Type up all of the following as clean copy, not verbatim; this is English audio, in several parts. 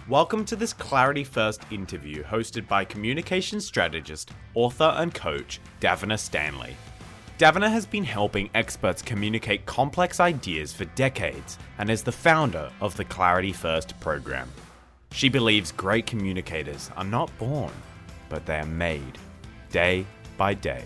Welcome to this Clarity First interview hosted by communication strategist, author and coach, Davina Stanley. Davina has been helping experts communicate complex ideas for decades and is the founder of the Clarity First program. She believes great communicators are not born, but they are made day by day.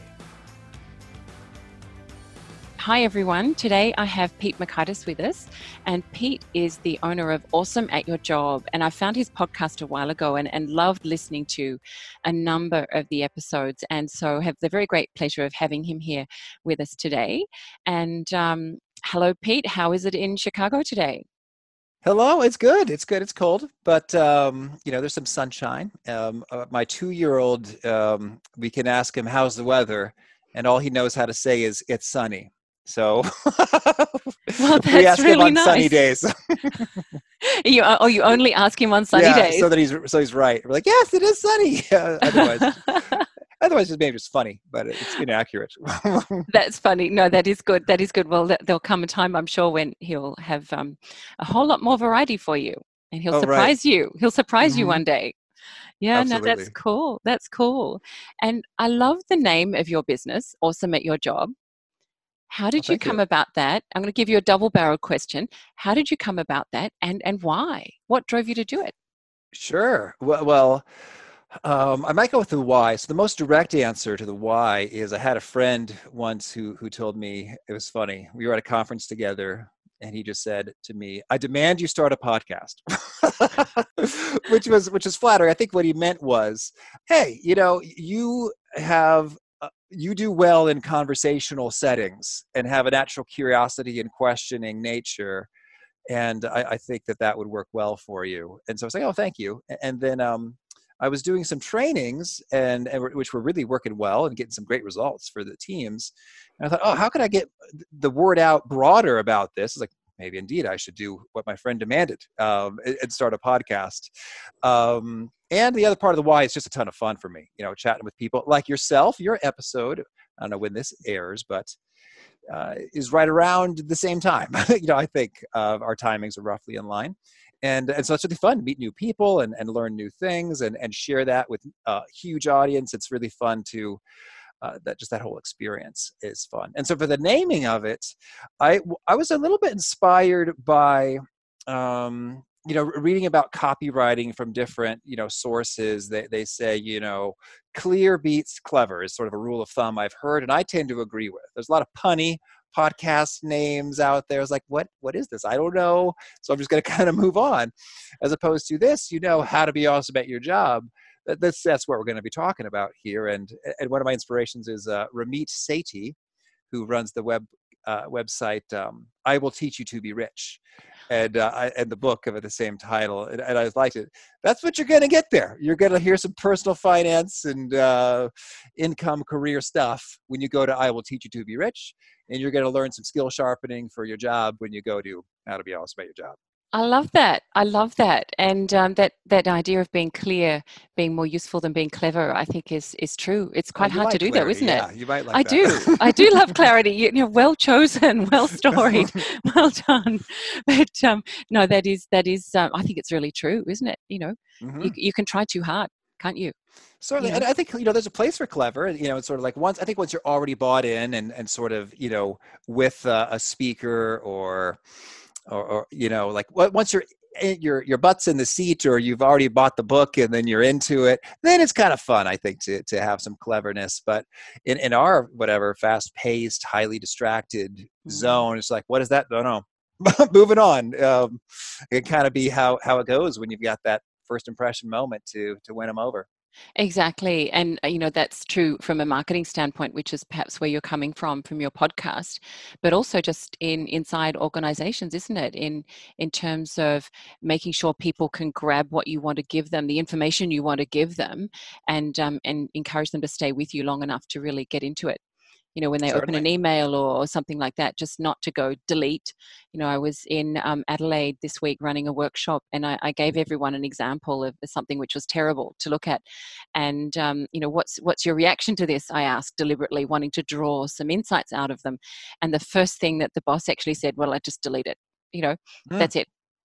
Hi everyone, today I have Pete Mockaitis with us, and Pete is the owner of Awesome at Your Job, and I found his podcast a while ago and loved listening to a number of the episodes, and so have the very great pleasure of having him here with us today. And hello Pete, how is it in Chicago today? Hello, it's good. It's good. It's cold, but there's some sunshine. My 2-year-old, we can ask him how's the weather, and all he knows how to say is it's sunny. So well, that's we ask really him on nice. sunny days. You only ask him on sunny days. So that he's right. We're like, yes, it is sunny. Otherwise, it's maybe just funny, but it's inaccurate. That's funny. No, that is good. That is good. Well, there'll come a time, I'm sure, when he'll have a whole lot more variety for you, and he'll surprise you. He'll surprise you one day. Yeah, Absolutely. No, that's cool. That's cool. And I love the name of your business, Awesome at Your Job. How did you come about that? I'm going to give you a double-barreled question. How did you come about that, and why? What drove you to do it? Sure. Well, I might go with the why. So the most direct answer to the why is I had a friend once who told me, it was funny. We were at a conference together, and he just said to me, "I demand you start a podcast," which was flattering. I think what he meant was, "Hey, you do well in conversational settings and have a natural curiosity and questioning nature. And I think that would work well for you." And so I was like, "Oh, thank you." And then I was doing some trainings and which were really working well and getting some great results for the teams. And I thought, oh, how could I get the word out broader about this? It's like, maybe indeed I should do what my friend demanded and start a podcast. And the other part of the why is just a ton of fun for me, chatting with people like yourself. Your episode, I don't know when this airs, but is right around the same time. I think our timings are roughly in line. And so it's really fun to meet new people and learn new things and share that with a huge audience. It's really fun to that whole experience is fun. And so for the naming of it, I was a little bit inspired by reading about copywriting from different sources. They say clear beats clever is sort of a rule of thumb I've heard, and I tend to agree with. There's a lot of punny podcast names out there. It's like, what is this? I don't know. So I'm just going to kind of move on, as opposed to this, how to be awesome at your job. That's what we're going to be talking about here. And one of my inspirations is Ramit Sethi, who runs the website I Will Teach You to Be Rich, and the book of the same title. And I liked it. That's what you're going to get there. You're going to hear some personal finance and income career stuff when you go to I Will Teach You to Be Rich, and you're going to learn some skill sharpening for your job when you go to How to Be Awesome at Your Job. I love that. And that idea of being clear, being more useful than being clever, I think is true. It's quite hard to do, clarity, though, isn't it? Yeah, you might like that. I do love clarity. Well chosen, well storied, well done. But no, that is. I think it's really true, isn't it? You can try too hard, can't you? Certainly. And I think, there's a place for clever, it's sort of like once you're already bought in and sort of, with a speaker or like once your butt's in the seat, or you've already bought the book and then you're into it, then it's kind of fun, I think, to have some cleverness. But in our whatever fast paced, highly distracted zone, it's like, what is that? Don't know. Moving on. It kind of be how it goes when you've got that first impression moment to win them over. Exactly. And, that's true from a marketing standpoint, which is perhaps where you're coming from your podcast, but also just inside organizations, isn't it? In terms of making sure people can grab what you want to give them, the information you want to give them, and encourage them to stay with you long enough to really get into it. When they open an email or something like that, just not to go delete. I was in Adelaide this week running a workshop, and I gave everyone an example of something which was terrible to look at. And, what's your reaction to this? I asked deliberately, wanting to draw some insights out of them. And the first thing that the boss actually said, well, I just delete it. That's it.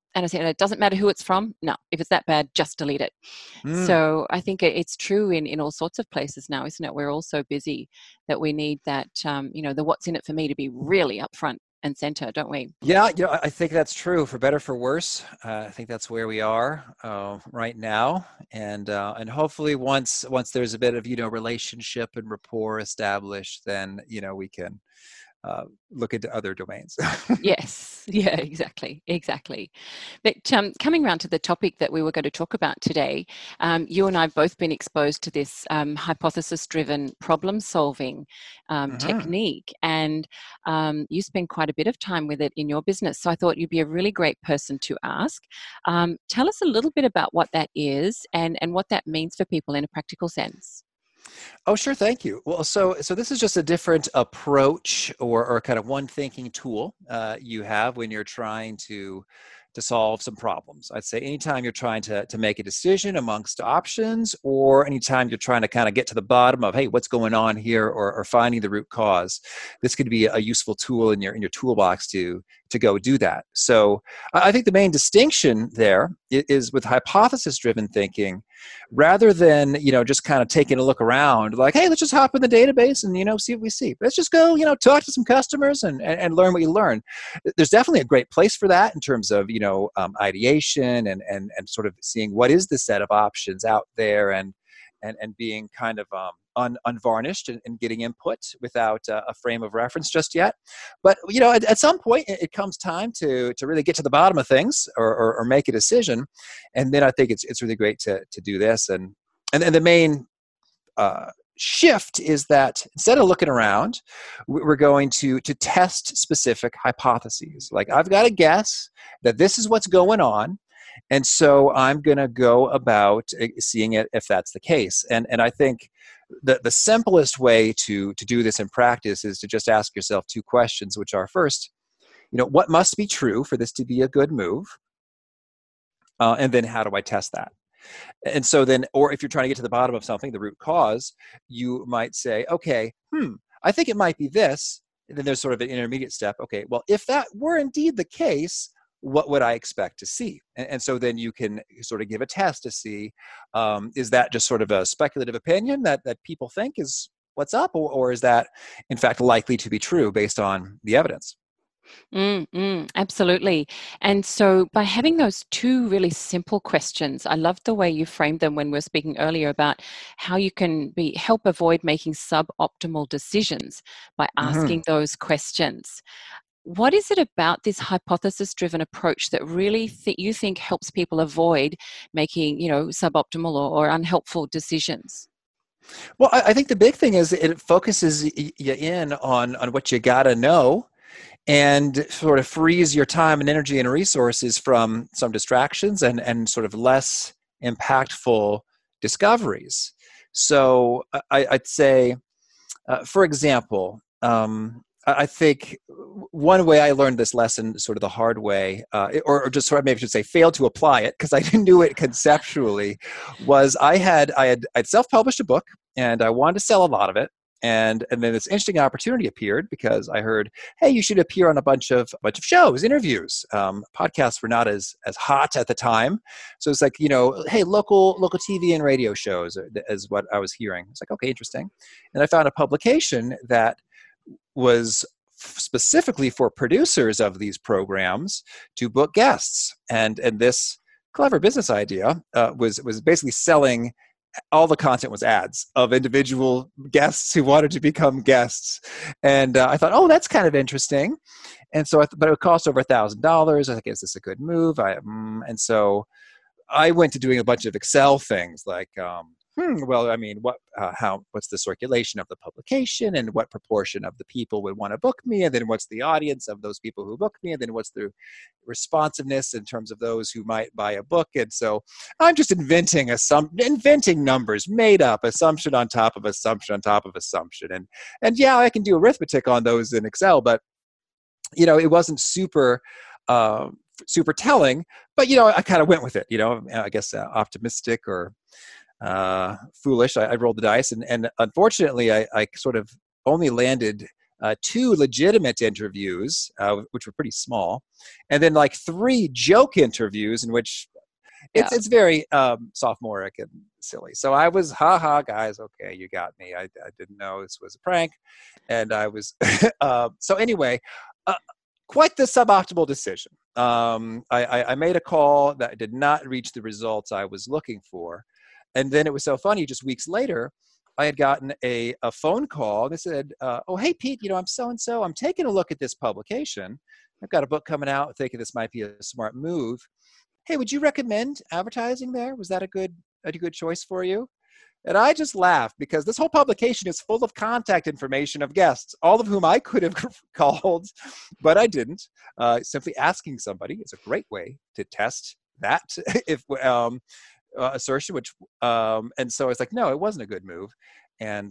And I said, it doesn't matter who it's from. No, if it's that bad, just delete it. Mm. So I think it's true in all sorts of places now, isn't it? We're all so busy that we need that, the what's in it for me to be really upfront and center, don't we? Yeah, I think that's true, for better, for worse. I think that's where we are right now, and hopefully once there's a bit of relationship and rapport established, then we can look into other domains. Yes, yeah, exactly. But coming around to the topic that we were going to talk about today, you and I have both been exposed to this hypothesis-driven problem-solving Mhm. technique, and you spend quite a bit of time with it in your business. So I thought you'd be a really great person to ask. Tell us a little bit about what that is and what that means for people in a practical sense. Oh, sure. Thank you. Well, so this is just a different approach, or kind of one thinking tool you have when you're trying to solve some problems. I'd say anytime you're trying to make a decision amongst options, or anytime you're trying to kind of get to the bottom of, hey, what's going on here, or finding the root cause, this could be a useful tool in your toolbox to go do that. So I think the main distinction there is with hypothesis driven thinking. Rather than just kind of taking a look around, like, hey, let's just hop in the database and see what we see. Let's just go talk to some customers and learn what you learn. There's definitely a great place for that in terms of ideation and sort of seeing what is the set of options out there, and being kind of unvarnished, and getting input without a frame of reference just yet. But at some point it comes time to really get to the bottom of things, or make a decision, and then I think it's really great to do this. And the main shift is that instead of looking around, we're going to test specific hypotheses. Like, I've got a guess that this is what's going on, and so I'm going to go about seeing it if that's the case. And I think the simplest way to do this in practice is to just ask yourself two questions, which are, first, what must be true for this to be a good move? And then, how do I test that? And so then, or if you're trying to get to the bottom of something, the root cause, you might say, okay, I think it might be this. And then there's sort of an intermediate step. Okay, well, if that were indeed the case, what would I expect to see? And so then you can sort of give a test to see, is that just sort of a speculative opinion that people think is what's up, or is that in fact likely to be true based on the evidence? Absolutely. And so by having those two really simple questions, I love the way you framed them when we were speaking earlier about how you can help avoid making suboptimal decisions by Mhm. asking those questions. What is it about this hypothesis-driven approach that really you think helps people avoid making, suboptimal or unhelpful decisions? Well, I think the big thing is it focuses you in on what you got to know, and sort of frees your time and energy and resources from some distractions, and sort of less impactful discoveries. So I'd say, for example, I think one way I learned this lesson sort of the hard way, or just sort of, maybe I should say, failed to apply it because I didn't do it conceptually, was I'd self-published a book, and I wanted to sell a lot of it. And then this interesting opportunity appeared because I heard, hey, you should appear on a bunch of shows, interviews. Podcasts were not as hot at the time, so it's like, hey, local TV and radio shows is what I was hearing. It's like, okay, interesting. And I found a publication that was specifically for producers of these programs to book guests, and this clever business idea was basically selling. All the content was ads of individual guests who wanted to become guests. And I thought, oh, that's kind of interesting. And so, but it would cost over $1,000. I was like, is this a good move? And so I went to doing a bunch of Excel things like, well, I mean, what's the circulation of the publication, and what proportion of the people would want to book me, and then what's the audience of those people who book me, and then what's the responsiveness in terms of those who might buy a book. And so I'm just inventing numbers, made up assumption on top of assumption on top of assumption, and yeah, I can do arithmetic on those in Excel, but it wasn't super telling. But I kind of went with it. I guess optimistic or foolish. I rolled the dice, and unfortunately, I sort of only landed 2 legitimate interviews, which were pretty small, and then like 3 joke interviews in which Yeah. it's very sophomoric and silly. So I was, haha, guys, okay, you got me. I didn't know this was a prank, and I was. So anyway, quite the suboptimal decision. I made a call that did not reach the results I was looking for, and then it was so funny. Just weeks later, I had gotten a phone call. They said, "Oh, hey Pete, I'm so and so. I'm taking a look at this publication. I've got a book coming out. Thinking this might be a smart move. Hey, would you recommend advertising there? Was that a good choice for you?" And I just laughed because this whole publication is full of contact information of guests, all of whom I could have called, but I didn't. Simply asking somebody is a great way to test that if assertion. And so I was like, no, it wasn't a good move, and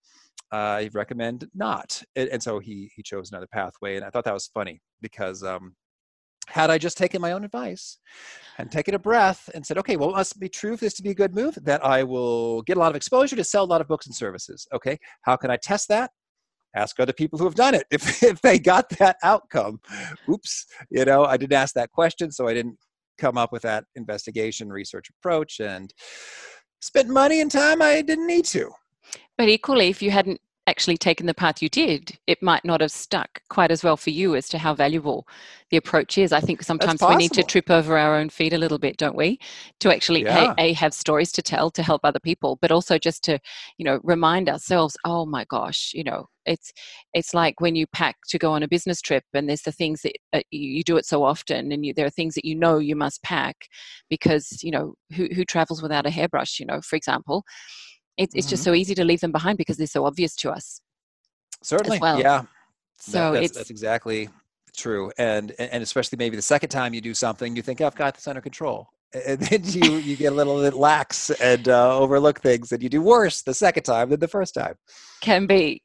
I recommend not. And so he chose another pathway, and I thought that was funny because. Had I just taken my own advice and taken a breath and said, okay, well, it must be true for this to be a good move, that I will get a lot of exposure to sell a lot of books and services. Okay, how can I test that? Ask other people who have done it if they got that outcome. Oops, I didn't ask that question, so I didn't come up with that investigation research approach and spent money and time I didn't need to. But equally, if you hadn't actually taken the path you did, it might not have stuck quite as well for you as to how valuable the approach is. I think sometimes we need to trip over our own feet a little bit, don't we? To actually have stories to tell to help other people, but also just to, remind ourselves, oh my gosh, it's like when you pack to go on a business trip and there's the things that you do it so often, and there are things that you must pack because, who travels without a hairbrush, for example. It's just so easy to leave them behind because they're so obvious to us. Certainly, as well. Yeah. So that's exactly true, and especially maybe the second time you do something, you think, I've got this under control, and then you get a little bit lax and overlook things, and you do worse the second time than the first time. Can be.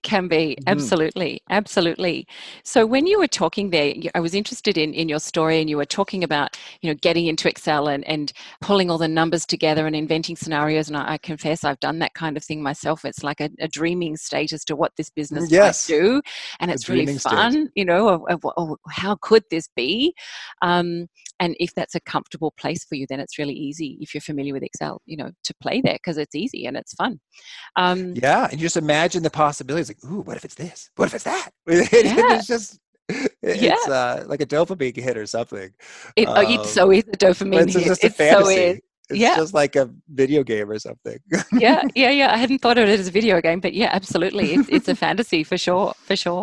Absolutely. So when you were talking there, I was interested in your story, and you were talking about, getting into Excel and pulling all the numbers together and inventing scenarios. And I confess I've done that kind of thing myself. It's like a dreaming state as to what this business might do. And it's really fun, how could this be? And if that's a comfortable place for you, then it's really easy, if you're familiar with Excel, to play there because it's easy and it's fun. And you just imagine the possibilities, like, ooh, what if it's this? What if it's that? It's just, it's like a dopamine hit or something. It so is a dopamine hit. Just a fantasy. It's just like a video game or something. Yeah. I hadn't thought of it as a video game, but yeah, absolutely. It's a fantasy for sure.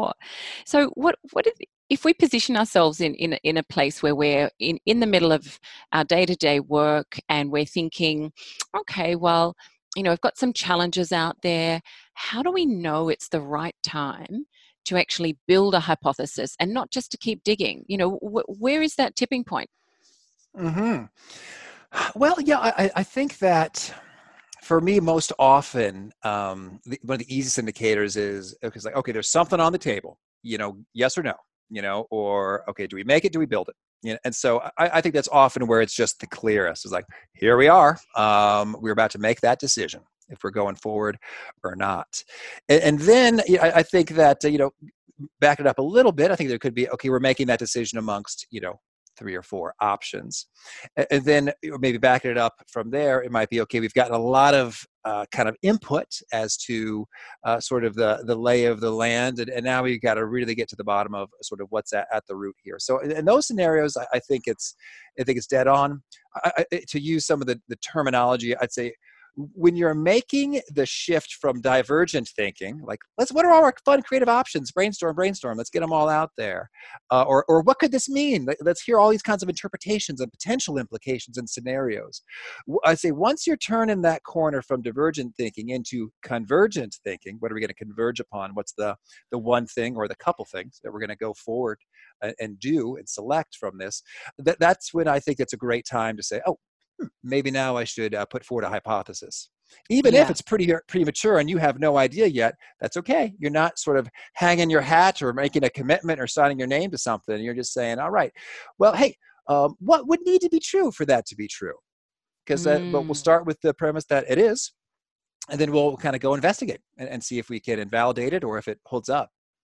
So what if we position ourselves in a place where we're in the middle of our day-to-day work and we're thinking, okay, well, we've got some challenges out there. How do we know it's the right time to actually build a hypothesis and not just to keep digging? Where is that tipping point? Mm-hmm. Well, I think that for me, most often, one of the easiest indicators is, okay, there's something on the table, yes or no, or, okay, do we make it? Do we build it? And so I think that's often where it's just the clearest. It's like, here we are. We're about to make that decision if we're going forward or not. And then I think that, back it up a little bit, I think there could be, okay, we're making that decision amongst, 3 or 4 options. And then maybe backing it up from there, it might be, okay, we've gotten a lot of kind of input as to sort of the lay of the land. And now we've got to really get to the bottom of sort of what's at the root here. So in those scenarios, I think it's dead on. To use some of the terminology, I'd say, when you're making the shift from divergent thinking, like, what are all our fun creative options? Brainstorm, let's get them all out there. Or what could this mean? Let's hear all these kinds of interpretations and potential implications and scenarios. I say once you're turning that corner from divergent thinking into convergent thinking, what are we going to converge upon? What's the one thing or the couple things that we're going to go forward and do and select from this? That's when I think it's a great time to say, oh, maybe now I should put forward a hypothesis. Even if it's pretty premature and you have no idea yet, that's okay. You're not sort of hanging your hat or making a commitment or signing your name to something. You're just saying, all right, well, hey, what would need to be true for that to be true? But we'll start with the premise that it is, and then we'll kind of go investigate and see if we can invalidate it or if it holds up.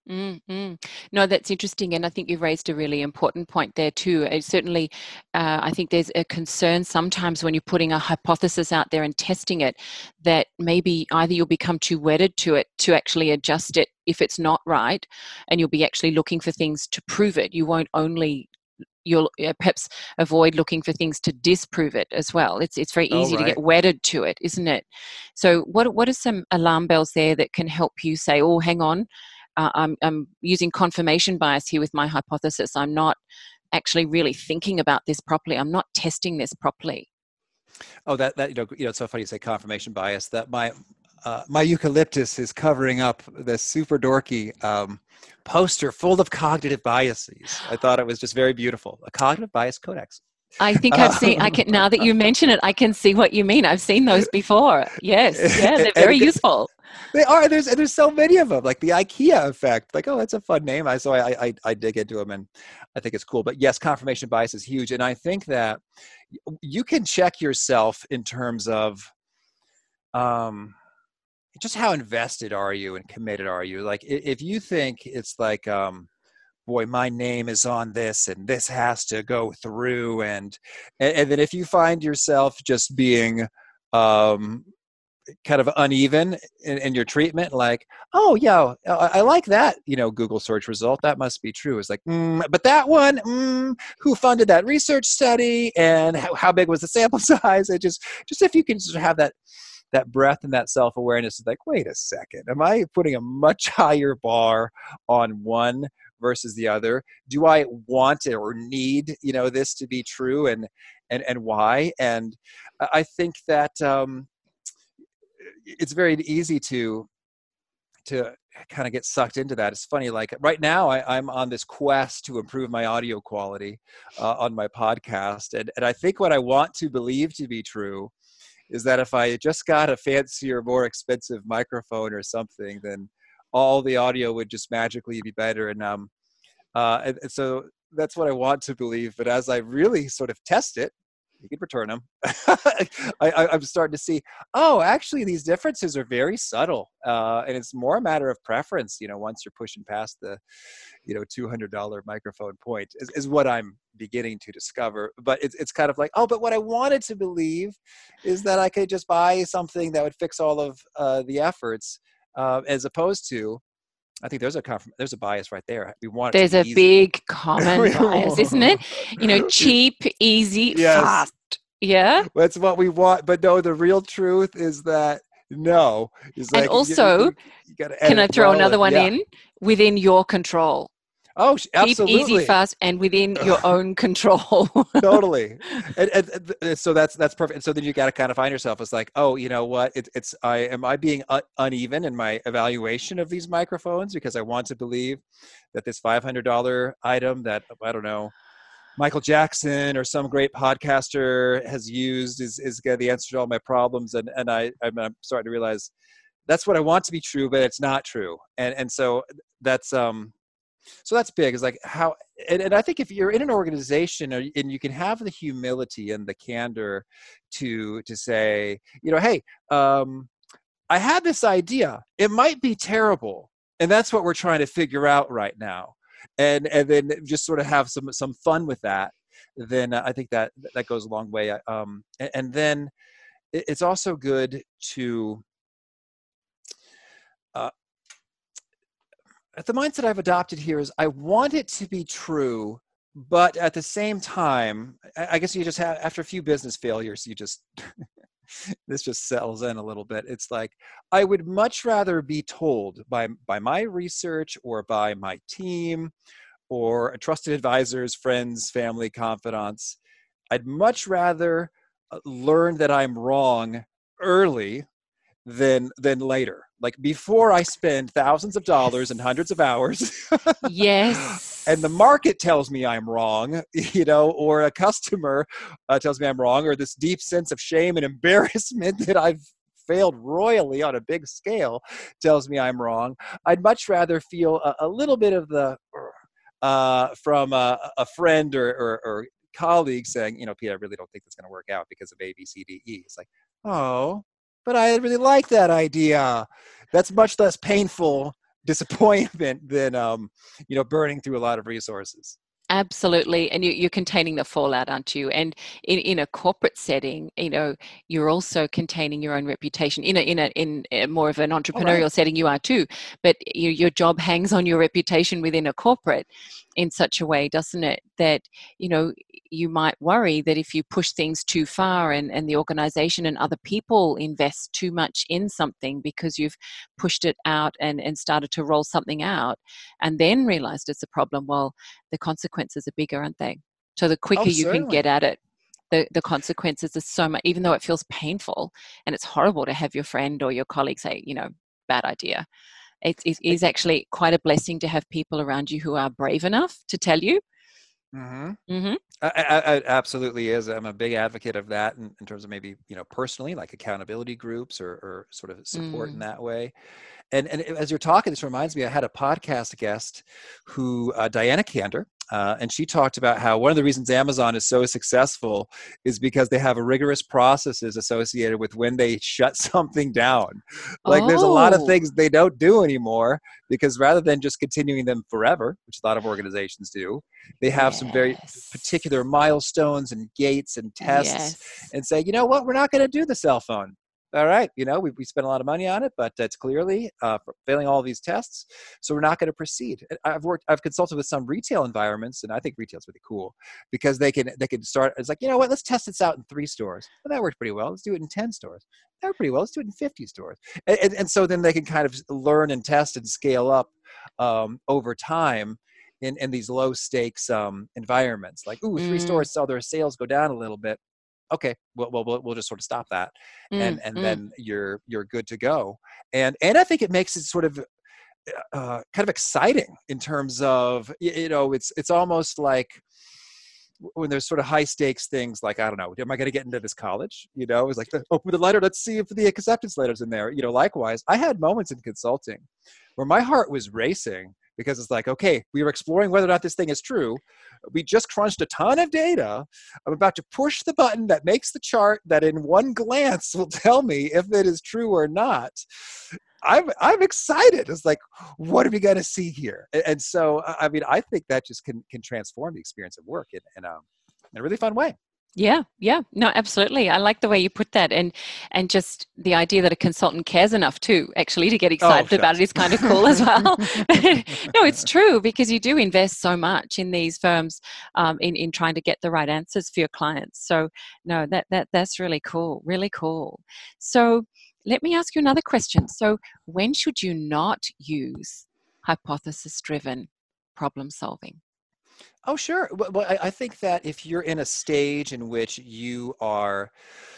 Mm. No, that's interesting. And I think you've raised a really important point there too. Certainly, I think there's a concern sometimes when you're putting a hypothesis out there and testing it, that maybe either you'll become too wedded to it to actually adjust it if it's not right, and you'll be actually looking for things to prove it. You'll perhaps avoid looking for things to disprove it as well. It's very Oh, easy to right. get wedded to it, isn't it? So what are some alarm bells there that can help you say, oh, hang on, I'm using confirmation bias here with my hypothesis. I'm not actually really thinking about this properly. I'm not testing this properly. Oh, that it's so funny you say confirmation bias. That my eucalyptus is covering up this super dorky poster full of cognitive biases. I thought it was just very beautiful. A cognitive bias codex. I think I've seen, now that you mention it, I can see what you mean. I've seen those before. Yes. Yeah, they're very useful. They are. There's so many of them, like the IKEA effect. Like, oh, that's a fun name. I dig into them, and I think it's cool. But yes, confirmation bias is huge, and I think that you can check yourself in terms of just how invested are you and committed are you. Like, if you think it's like, boy, my name is on this, and this has to go through, and then if you find yourself just being kind of uneven in your treatment, like, oh yeah, I like that, Google search result, that must be true. It's like, but that one, who funded that research study, and how big was the sample size? It just if you can just have that breadth and that self-awareness, is like, wait a second, am I putting a much higher bar on one versus the other? Do I want it or need this to be true, and why? And I think that it's very easy to kind of get sucked into that. It's funny, like right now I'm on this quest to improve my audio quality on my podcast, and I think what I want to believe to be true is that if I just got a fancier, more expensive microphone or something, then all the audio would just magically be better. And so that's what I want to believe. But as I really sort of test it, you can return them. I'm starting to see, oh, actually, these differences are very subtle, and it's more a matter of preference. Once you're pushing past the, $200 microphone point, is what I'm beginning to discover. But it's kind of like, oh, but what I wanted to believe is that I could just buy something that would fix all of the efforts, as opposed to, I think there's a bias right there. We want it There's to be a easy. big common bias, isn't it? Cheap, easy, yes. fast. Yeah. That's what we want. But no, the real truth is that no. It's and like, also, you gotta can I throw well, another one in? Within your control. Oh, absolutely. Cheap, easy, fast, and within your own control. Totally. And so that's perfect. And so then you got to kind of find yourself. It's like, oh, you know what? Am I being uneven in my evaluation of these microphones because I want to believe that this $500 item that, I don't know, Michael Jackson or some great podcaster has used is the answer to all my problems. And I'm starting to realize that's what I want to be true, but it's not true. And so that's big. Is like how, and I think if you're in an organization and you can have the humility and the candor to say, hey, I had this idea. It might be terrible. And that's what we're trying to figure out right now. And then just sort of have some fun with that. Then I think that goes a long way. And then it's also good to, the mindset I've adopted here is I want it to be true, but at the same time, I guess you just have, after a few business failures, you just, this just settles in a little bit. It's like, I would much rather be told by my research or by my team or trusted advisors, friends, family, confidants. I'd much rather learn that I'm wrong early than later. Like before I spend thousands of dollars and hundreds of hours. Yes. And the market tells me I'm wrong, or a customer tells me I'm wrong, or this deep sense of shame and embarrassment that I've failed royally on a big scale tells me I'm wrong. I'd much rather feel a little bit of the from a friend or colleague saying, Pete, I really don't think that's going to work out because of A, B, C, D, E. It's like, oh, but I really like that idea. That's much less painful disappointment than burning through a lot of resources. Absolutely. And you're containing the fallout, aren't you? And in a corporate setting, you're also containing your own reputation. In a more of an entrepreneurial setting, you are too. But your job hangs on your reputation within a corporate in such a way, doesn't it? That, you might worry that if you push things too far and the organization and other people invest too much in something because you've pushed it out and started to roll something out and then realized it's a problem, well, the consequences are bigger, aren't they? So the quicker you can get at it, the consequences are so much, even though it feels painful and it's horrible to have your friend or your colleague say, bad idea. It is actually quite a blessing to have people around you who are brave enough to tell you. Mm-hmm. Mm-hmm. I absolutely is. I'm a big advocate of that in terms of maybe, personally, like accountability groups or sort of support in that way. And as you're talking, this reminds me, I had a podcast guest who, Diana Kander, and she talked about how one of the reasons Amazon is so successful is because they have rigorous processes associated with when they shut something down. Like there's a lot of things they don't do anymore because rather than just continuing them forever, which a lot of organizations do, they have some very particular milestones and gates and tests and say, you know what, we're not going to do the cell phone. All right, we spent a lot of money on it, but it's clearly failing all these tests, so we're not going to proceed. I've consulted with some retail environments, and I think retail's really cool because they can start. It's like, let's test this out in 3 stores. Well, that worked pretty well. Let's do it in 10 stores. That worked pretty well. Let's do it in 50 stores. And so then they can kind of learn and test and scale up over time in these low stakes environments. Like, 3 stores saw their sales go down a little bit. Okay, we'll just sort of stop that, and then you're good to go. And I think it makes it sort of kind of exciting in terms of it's almost like when there's sort of high stakes things like, I don't know, am I going to get into this college? It's like, open the letter, let's see if the acceptance letter's in there. Likewise, I had moments in consulting where my heart was racing because it's like, okay, we were exploring whether or not this thing is true. We just crunched a ton of data. I'm about to push the button that makes the chart that in one glance will tell me if it is true or not. I'm excited. It's like, what are we going to see here? And so, I mean, I think that just can transform the experience of work in a really fun way. Yeah. No, absolutely. I like the way you put that. And just the idea that a consultant cares enough too, actually, to get excited about it is kind of cool as well. No, it's true because you do invest so much in these firms in trying to get the right answers for your clients. So no, that's really cool. Really cool. So let me ask you another question. So when should you not use hypothesis-driven problem solving? Oh, sure. Well, I think that if you're in a stage in which you are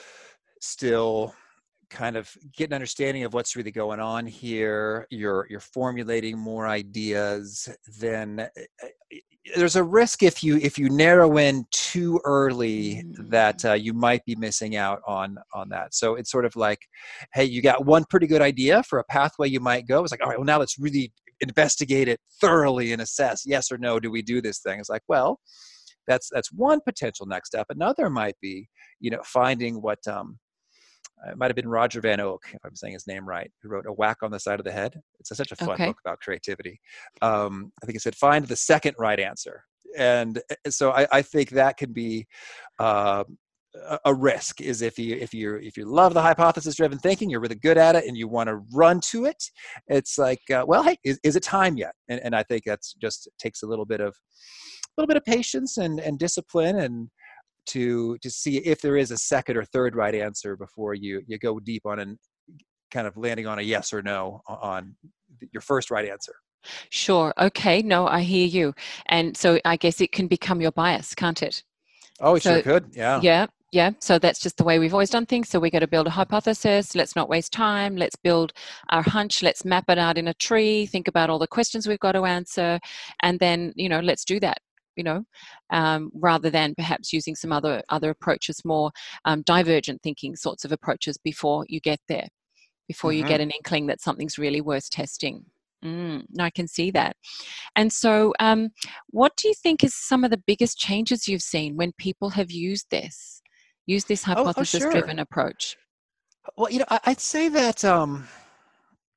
still kind of getting an understanding of what's really going on here, you're formulating more ideas, then there's a risk if you narrow in too early that you might be missing out on that. So it's sort of like, hey, you got one pretty good idea for a pathway you might go. It's like, all right, well, now let's really investigate it thoroughly and assess yes or no, do we do this thing? It's like, well, that's one potential next step. Another might be, finding what it might have been Roger Van Oak, if I'm saying his name right, who wrote A Whack on the Side of the Head. It's such a fun book about creativity. I think he said, find the second right answer. And so I think that can be a risk, is if you love the hypothesis-driven thinking, you're really good at it, and you want to run to it. It's like, well, hey, is it time yet? And I think that's just takes a little bit of patience and discipline, and to see if there is a second or third right answer before you go deep on and kind of landing on a yes or no on your first right answer. Sure. Okay. No, I hear you. And so I guess it can become your bias, can't it? Oh, it sure could. Yeah. Yeah. So that's just the way we've always done things. So we got to build a hypothesis. Let's not waste time. Let's build our hunch. Let's map it out in a tree. Think about all the questions we've got to answer. And then, let's do that, rather than perhaps using some other approaches, more divergent thinking sorts of approaches before you get there, before you get an inkling that something's really worth testing. No, I can see that. And so what do you think is some of the biggest changes you've seen when people have used this hypothesis-driven approach? Well, I'd say that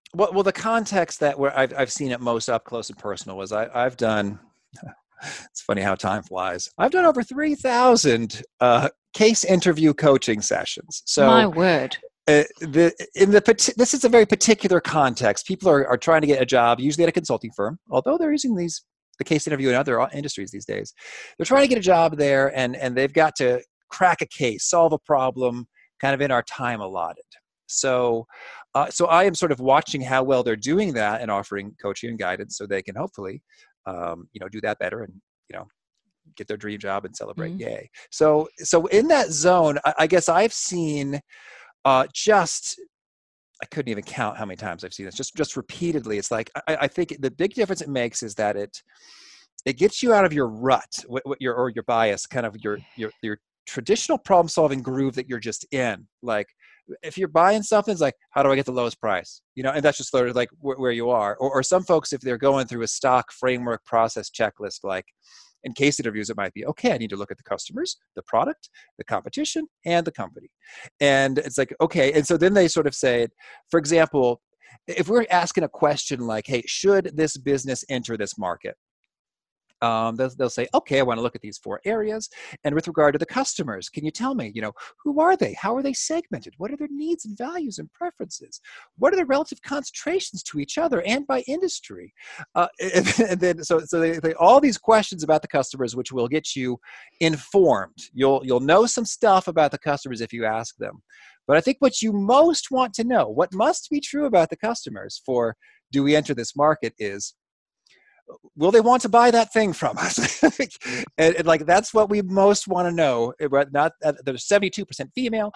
Well, the context that where I've seen it most up close and personal was I've done. It's funny how time flies. I've done over 3,000 case interview coaching sessions. My So word. this is a very particular context. People are trying to get a job, usually at a consulting firm, although they're using the case interview in other industries these days. They're trying to get a job there, and they've got to crack a case, solve a problem, kind of in our time allotted. So, so I am sort of watching how well they're doing that and offering coaching and guidance, so they can hopefully, do that better and get their dream job and celebrate. Mm. Yay! So in that zone, I guess I've seen just I couldn't even count how many times I've seen this. Just repeatedly. It's like I think the big difference it makes is that it gets you out of your rut, what your bias, kind of your traditional problem solving groove that you're just in. Like if you're buying something, it's like, how do I get the lowest price? And that's just sort of like where you are. Or some folks, if they're going through a stock framework process checklist, like in case interviews, it might be, okay, I need to look at the customers, the product, the competition, and the company. And it's like, okay. And so then they sort of say, for example, if we're asking a question like, hey, should this business enter this market? They'll say, okay, I want to look at these 4 areas. And with regard to the customers, can you tell me, who are they? How are they segmented? What are their needs and values and preferences? What are the relative concentrations to each other and by industry? And then, so they all these questions about the customers, which will get you informed. You'll know some stuff about the customers if you ask them. But I think what you most want to know, what must be true about the customers for do we enter this market is, will they want to buy that thing from us? and like that's what we most want to know. Not there's 72% female,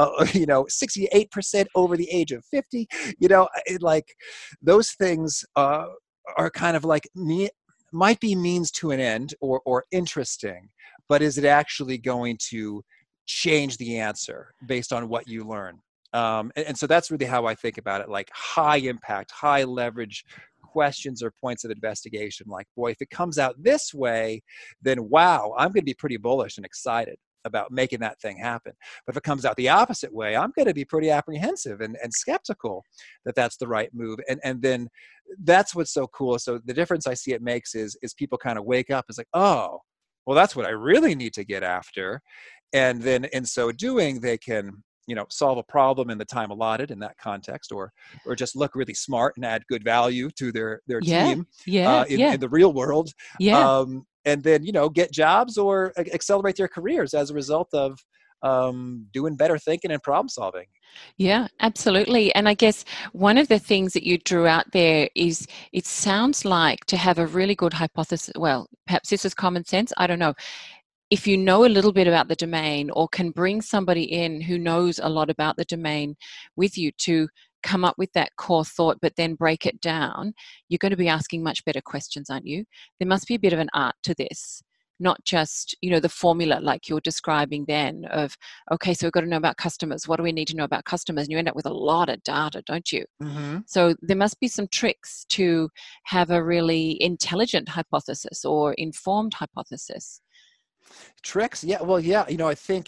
68% over the age of 50. Like those things are kind of like might be means to an end or interesting, but is it actually going to change the answer based on what you learn? And so that's really how I think about it, like high impact, high leverage questions or points of investigation. Like, boy, if it comes out this way, then wow, I'm going to be pretty bullish and excited about making that thing happen. But if it comes out the opposite way, I'm going to be pretty apprehensive and skeptical that that's the right move. And then that's what's so cool. So the difference I see it makes is people kind of wake up. It's like, oh, well, that's what I really need to get after. And then in so doing, they can solve a problem in the time allotted in that context, or just look really smart and add good value to their team in the real world. And then, get jobs or accelerate their careers as a result of doing better thinking and problem solving. Yeah, absolutely. And I guess one of the things that you drew out there is it sounds like to have a really good hypothesis. Well, perhaps this is common sense. I don't know. If you know a little bit about the domain or can bring somebody in who knows a lot about the domain with you to come up with that core thought, but then break it down, you're going to be asking much better questions, aren't you? There must be a bit of an art to this, not just, the formula like you're describing then of, okay, so we've got to know about customers. What do we need to know about customers? And you end up with a lot of data, don't you? Mm-hmm. So there must be some tricks to have a really intelligent hypothesis or informed hypothesis. Tricks? Yeah. Well, yeah. I think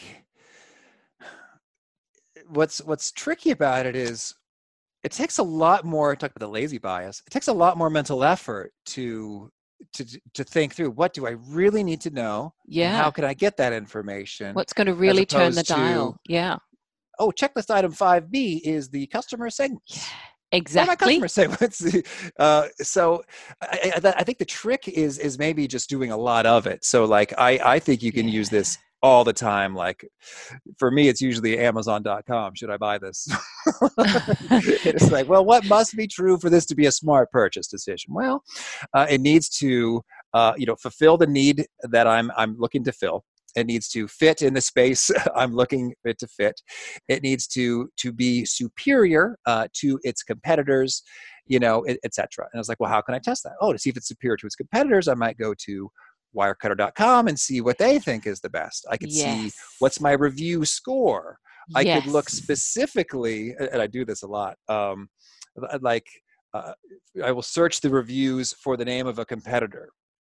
what's tricky about it is it takes a lot more, talk about the lazy bias. It takes a lot more mental effort to think through, what do I really need to know? Yeah. How can I get that information? What's going to really turn the dial? Yeah. Oh, checklist item 5B is the customer segment. Yeah. Exactly. What are my customer segments? So I think the trick is maybe just doing a lot of it. So like I think you can use this all the time. Like for me, it's usually Amazon.com. Should I buy this? It's like, well, what must be true for this to be a smart purchase decision? Well, it needs to fulfill the need that I'm looking to fill. It needs to fit in the space I'm looking for it to fit. It needs to be superior to its competitors, et cetera. And I was like, well, how can I test that? Oh, to see if it's superior to its competitors, I might go to Wirecutter.com and see what they think is the best. I could see what's my review score. I could look specifically, and I do this a lot, I will search the reviews for the name of a competitor.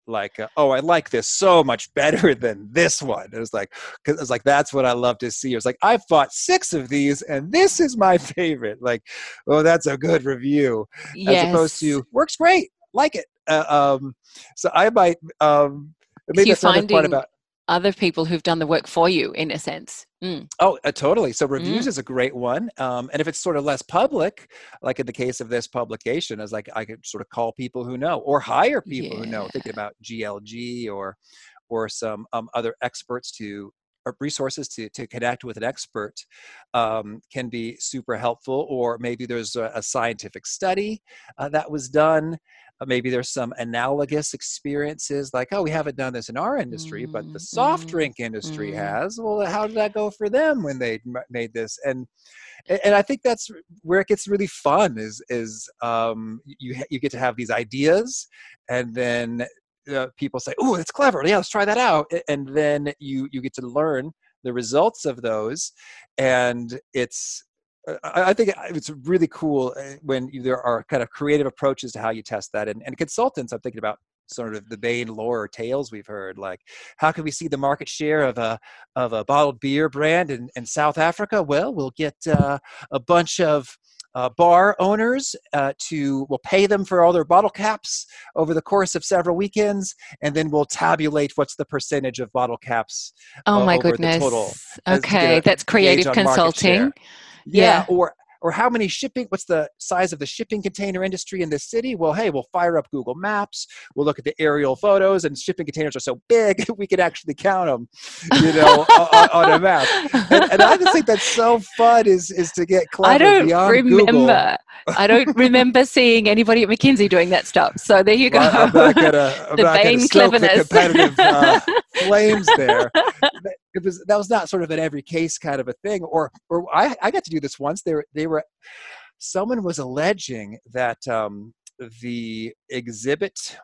like, oh, I like this so much better than this one. It was like, cause it's like, that's what I love to see. It was like, I've bought 6 of these and this is my favorite. Like, oh, that's a good review, as opposed Yes. to works great, like it. So I might, maybe You're that's another part finding about, other people who've done the work for you, in a sense. oh, totally. So reviews Mm. is a great one. And if it's sort of less public, like in the case of this publication, is like I could sort of call people who know or hire people who know, Yeah. thinking about GLG or some other experts to or resources to connect with an expert can be super helpful. Or maybe there's a scientific study that was done. Maybe there's some analogous experiences like, oh, we haven't done this in our industry, but the Mm, soft mm, drink industry mm. has. Well, how did that go for them when they made this? And I think that's where it gets really fun is you get to have these ideas, and then people say, oh, that's clever, yeah, let's try that out. And then you get to learn the results of those. And it's I think it's really cool when there are kind of creative approaches to how you test that. And consultants, I'm thinking about sort of the Bain lore or tales we've heard, like how can we see the market share of a bottled beer brand in South Africa? Well, we'll get a bunch of bar owners we'll pay them for all their bottle caps over the course of several weekends, and then we'll tabulate what's the percentage of bottle caps Oh my over the total, goodness. as to get Okay, that's a gauge creative on market consulting. share. Yeah, Yeah. or how many what's the size of the shipping container industry in this city? Well, hey, we'll fire up Google Maps, we'll look at the aerial photos, and shipping containers are so big we can actually count them, on a map. And I just think that's so fun is to get I clever don't beyond Google. remember. I don't remember seeing anybody at McKinsey doing that stuff. So there you go. Well, I'm The not gonna Bain stoke the cleverness. competitive flames there. That was not sort of an every case kind of a thing. Or I got to do this once. Someone was alleging that the exhibit,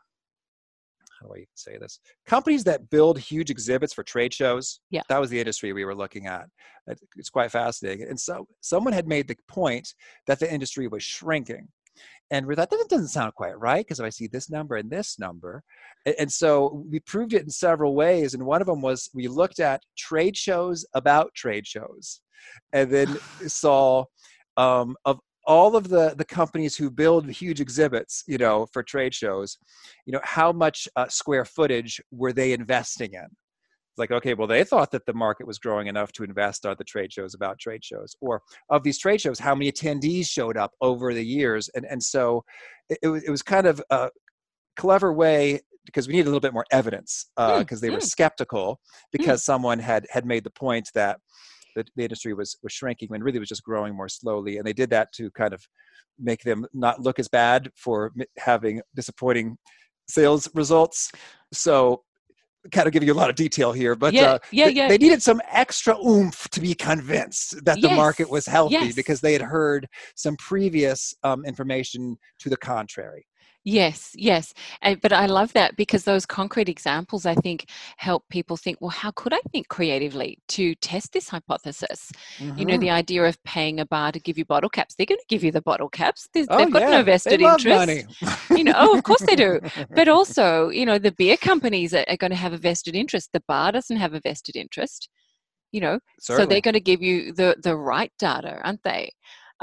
how do I even say this? Companies that build huge exhibits for trade shows. Yeah. That was the industry we were looking at. It's quite fascinating. And so someone had made the point that the industry was shrinking. And we thought, that doesn't sound quite right, because if I see this number and this number. And so we proved it in several ways. And one of them was we looked at trade shows about trade shows, and then saw of all of the companies who build huge exhibits, for trade shows, how much square footage were they investing in? Like, okay, well, they thought that the market was growing enough to invest on the trade shows about trade shows. Or of these trade shows, how many attendees showed up over the years? And so it was kind of a clever way, because we needed a little bit more evidence, because they were skeptical, because someone had made the point that the industry was shrinking when really was just growing more slowly. And they did that to kind of make them not look as bad for having disappointing sales results. So kind of giving you a lot of detail here, but they needed some extra oomph to be convinced that the market was healthy, because they had heard some previous information to the contrary. Yes. But I love that, because those concrete examples, I think, help people think, well, how could I think creatively to test this hypothesis? Mm-hmm. The idea of paying a bar to give you bottle caps. They're going to give you the bottle caps. They've Oh, got no vested they love interest. money. Of course they do. But also, the beer companies are going to have a vested interest. The bar doesn't have a vested interest, so Certainly. they're going to give you the right data, aren't they?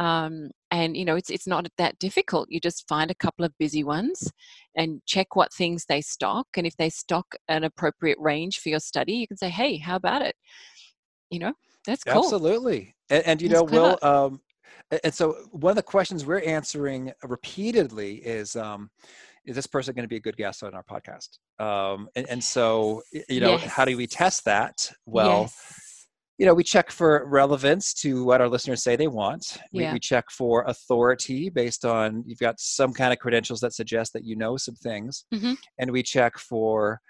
And it's not that difficult. You just find a couple of busy ones and check what things they stock, and if they stock an appropriate range for your study, you can say, hey, how about it? That's cool. Absolutely. And Will, and so one of the questions we're answering repeatedly is this person going to be a good guest on our podcast? And so how do we test that? Well, we check for relevance to what our listeners say they want. We check for authority based on you've got some kind of credentials that suggest that you know some things. Mm-hmm. And we check for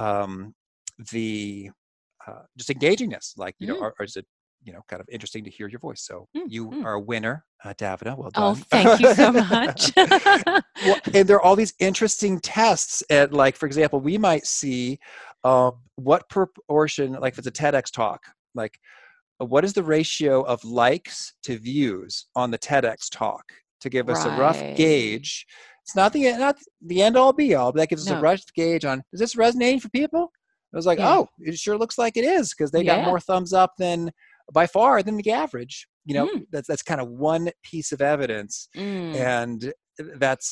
the just engagingness, like, or is it, kind of interesting to hear your voice. So you are a winner, Davina. Well done. Oh, thank you so much. Well, and there are all these interesting tests. And like, for example, we might see what proportion, like if it's a TEDx talk, like what is the ratio of likes to views on the TEDx talk, to give us a rough gauge It's not the end all be all, but that gives us a No. rough gauge on, is this resonating for people? I was like, Yeah. oh, it sure looks like it is, because they got Yeah. more thumbs up by far than the average. Mm. That's kind of one piece of evidence, and that's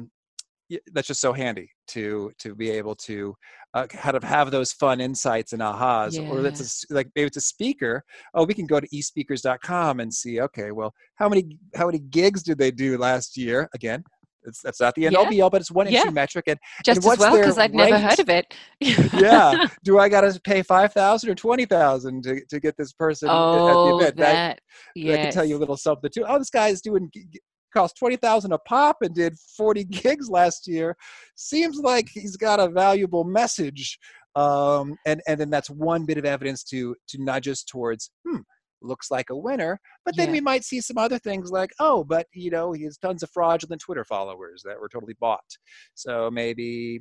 just so handy to be able to kind of have those fun insights and ahas. Or that's like maybe it's a speaker. Oh, we can go to espeakers.com and see, okay, well, how many gigs did they do last year? Again, that's not the end all be all, but it's one entry metric. And just and as well, because I'd never heard of it. Yeah. Do I got to pay $5,000 or $20,000 to get this person at the event? That can tell you a little something too. Oh, this guy's cost $20,000 a pop and did 40 gigs last year. Seems like he's got a valuable message. And then that's one bit of evidence to nudge us towards, looks like a winner. But then we might see some other things like, oh, but he has tons of fraudulent Twitter followers that were totally bought. So maybe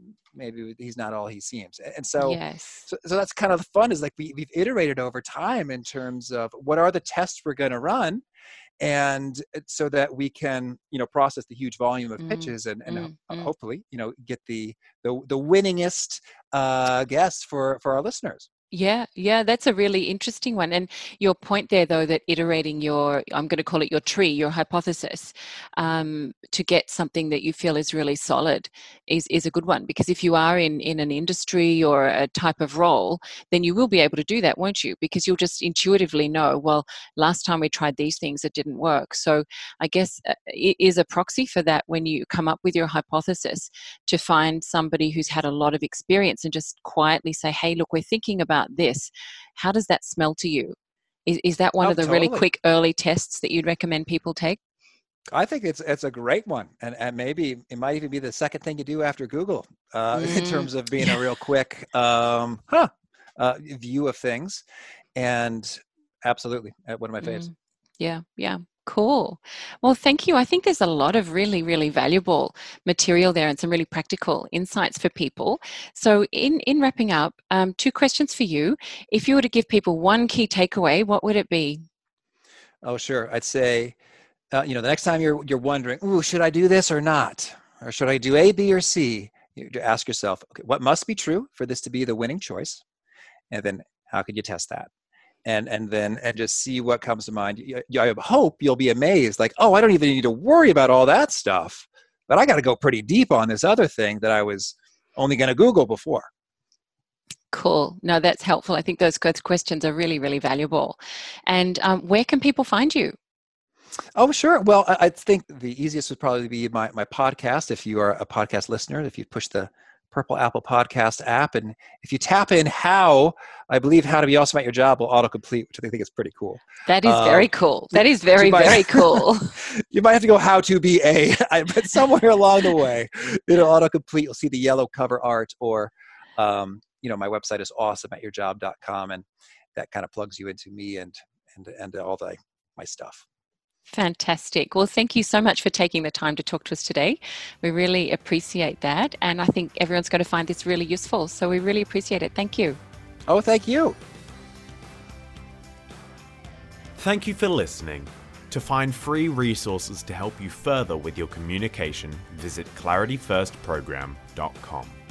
he's not all he seems. And so that's kind of the fun, is like we've iterated over time in terms of what are the tests we're going to run, and so that we can process the huge volume of pitches and hopefully get the winningest guests for our listeners. Yeah, that's a really interesting one. And your point there, though, that iterating I'm going to call it your tree, your hypothesis, to get something that you feel is really solid is a good one. Because if you are in an industry or a type of role, then you will be able to do that, won't you? Because you'll just intuitively know, well, last time we tried these things, it didn't work. So I guess it is a proxy for that when you come up with your hypothesis, to find somebody who's had a lot of experience and just quietly say, hey, look, we're thinking about this. How does that smell to you? Is that one of the really quick early tests that you'd recommend people take? I think it's a great one, and maybe it might even be the second thing you do after Google in terms of being a real quick view of things. And absolutely, one of my faves. Yeah. Cool. Well, thank you. I think there's a lot of really, really valuable material there and some really practical insights for people. So in wrapping up, 2 questions for you. If you were to give people one key takeaway, what would it be? Oh, sure. I'd say, the next time you're wondering, ooh, should I do this or not? Or should I do A, B, or C? You ask yourself, okay, what must be true for this to be the winning choice? And then how could you test that? And then just see what comes to mind. I hope you'll be amazed, like, oh, I don't even need to worry about all that stuff, but I got to go pretty deep on this other thing that I was only going to Google before. Cool. No, that's helpful. I think those questions are really, really valuable. And where can people find you? Oh, sure. Well, I think the easiest would probably be my podcast. If you are a podcast listener, if you push the Purple Apple Podcast app, and if you tap in how to be awesome at your job will autocomplete, which I think is pretty cool. That is very cool. That is very, very cool. You might have to go how to be but somewhere along the way, it'll autocomplete. You'll see the yellow cover art, or my website is awesomeatyourjob.com, and that kind of plugs you into me and all my stuff. Fantastic. Well, thank you so much for taking the time to talk to us today. We really appreciate that. And I think everyone's going to find this really useful. So we really appreciate it. Thank you. Oh, thank you. Thank you for listening. To find free resources to help you further with your communication, visit clarityfirstprogram.com.